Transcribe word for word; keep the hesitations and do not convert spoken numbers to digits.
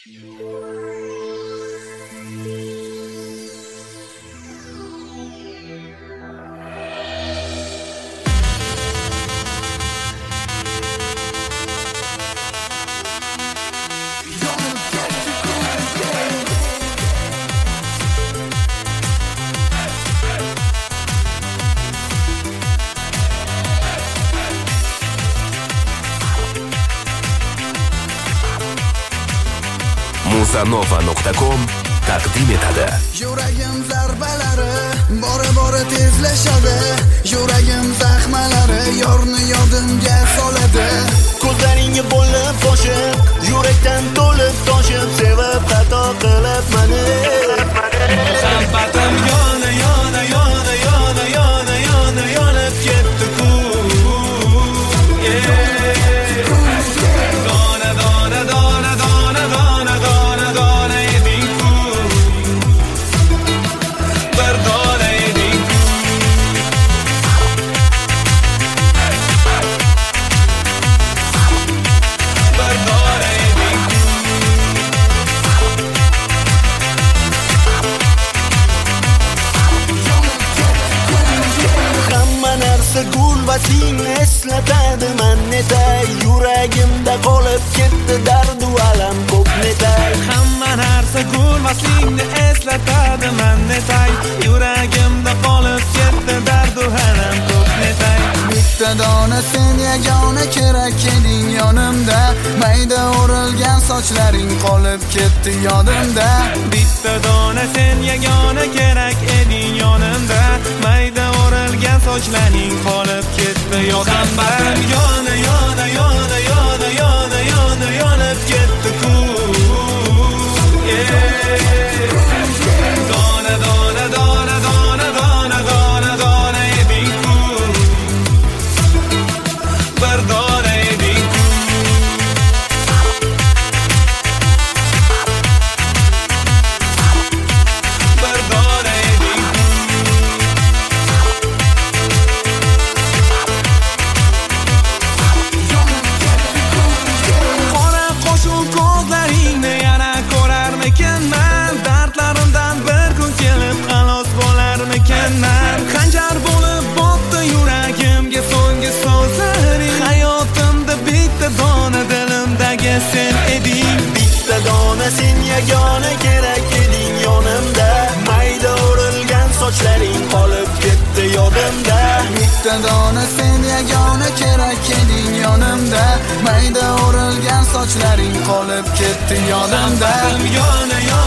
muzanova nuqta com taqdim etadi. Yuragim zarbalari bora bora tezlashadi. Yuragim zaxmalari yorni yodimga soladi. Ko'zlaringga bo'lib toshib, yurakdan to'lib toshib, sevib xato qilib meni. Muhabbatim yona yona yona yona yona yona yonib ketdi-ku. Dona dona dona dona dona dona dona eding-ku. Bir dona eding-ku. Bir dona eding-ku. Hamma narsa gul va singni eslatadi mannetay. Yuragimda qolib ketdi dardu alam ko'p netay. Hamma narsa gul va singni eslatadi mannetay. Yuragimda qolib ketdi dardu alam ko'p netay. Bitta dona sen yagona kerak eding yonimda. Mayda o'rilgan sochlaring qolib ketdi yodimda. Bitta dona sen yagona kerak eding yonimda. Mayda o'rilgan sochlaring qolib ketdi yodimda. Yona yona yona yona yona yona yonib ketdi-ku. Dona dona dona dona dona dona dona eding-ku. Bir dona eding-ku. Bir dona eding-ku. Qora qo'shuv ko'zlaringni yana ko'rarmikanman. Dardlarimdan bir kun kelib xalos bo'larmikanman. Xanjar bo'lib botdi yuragimga so'nggi so'zlaring. Hayotimda bitta dona dilimdagi sen eding. Bitta dona sen yagona kerak eding yonimda. Mayda o'rilgan sochlaring qolib ketdi yodimda. Bitta dona sen yagona kerak eding yonimda. Mayda o'rilgan sochlaring qolib ketdi yodimda. Yona yona